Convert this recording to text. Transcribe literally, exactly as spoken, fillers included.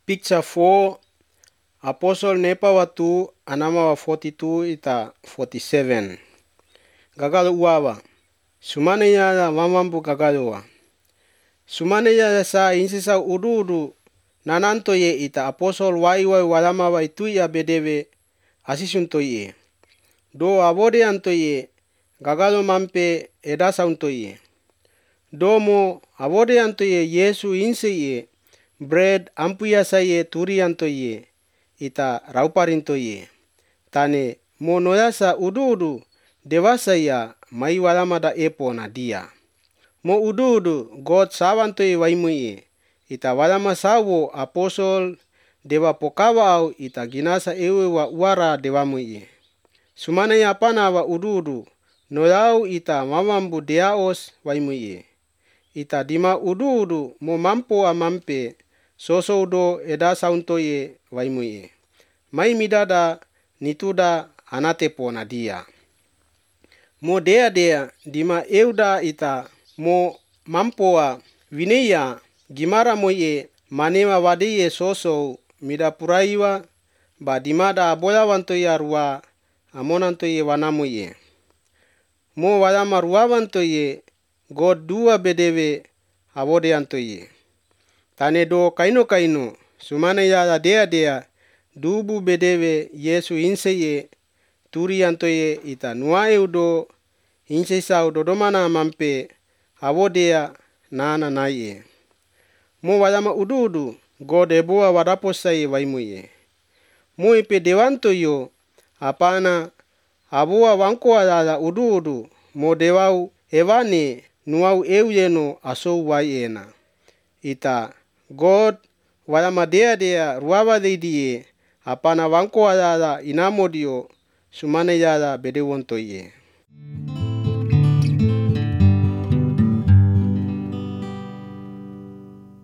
Picture four, Apostle nepa watu anama wa forty-two ita forty-seven. Gagalo uawa. Sumane ya mamambu gagaloa. Sumane ya sa insisa udu udu nananto ye ita apostle wai wai walama wa itu ya bedeve asisunto ye. Do abode anto ye gagalo mampe edasa unto ye. Domo abode anto ye Yesu inse ye bread ampuya sa ye turi anto ye ita rauparinto ye. Tane mo noyasa udu udu dewasa ya mai walama da epo na dia. Mo udu udu God sawanto ye waimu ye. Ita walama sawo apostle dewa pokawa au ita ginasa ewe wa uara dewamu ye. Sumane ya pana wa udu udu noyau ita mamambu deaos waimu ye. Ita dima udu udu mo mampo a mampe soso udo eda saunto ye waimu ye. Mai midada nituda anate po na dia. Mo dea dea dima euda ita mo mampoa vineya gimara mo ye manema wadi ye soso mida puraiwa ba dimada abola wanto ya rua amonanto ye wanamo ye. Mo walama rua wanto ye God dua bedewe abode anto ye. Tane do kaino kaino sumane ya dea dea dubu bedewe Yesu inse ye turi anto ye ita nuae udo inse sa udo domana mampe abodea nana na ye. Mo walama udu udu God eboa wadaposa ye waimu ye. Mo ipe dewanto yo apana aboa wanko alala udu udu mo dewau ewane nuau euyeno aso wai ena. Ita God walama dea dea ruawa deidie apana wanko alala inamodio sumane yala bedewonto ye.